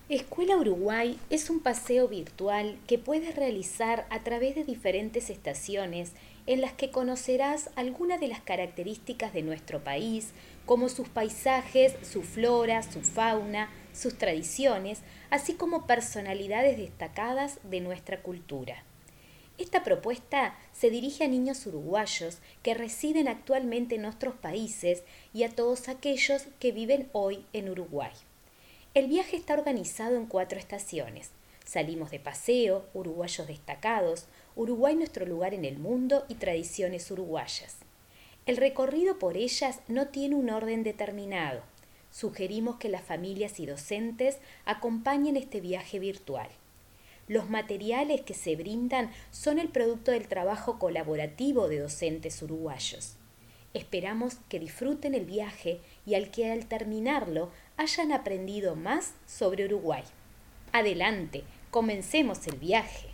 Escuela Uruguay es un paseo virtual que puedes realizar a través de diferentes estaciones en las que conocerás algunas de las características de nuestro país, como sus paisajes, su flora, su fauna, sus tradiciones, así como personalidades destacadas de nuestra cultura. Esta propuesta se dirige a niños uruguayos que residen actualmente en nuestros países y a todos aquellos que viven hoy en Uruguay. El viaje está organizado en 4 estaciones. Salimos de paseo, uruguayos destacados, Uruguay nuestro lugar en el mundo y tradiciones uruguayas. El recorrido por ellas no tiene un orden determinado. Sugerimos que las familias y docentes acompañen este viaje virtual. Los materiales que se brindan son el producto del trabajo colaborativo de docentes uruguayos. Esperamos que disfruten el viaje y al terminarlo hayan aprendido más sobre Uruguay. Adelante, comencemos el viaje.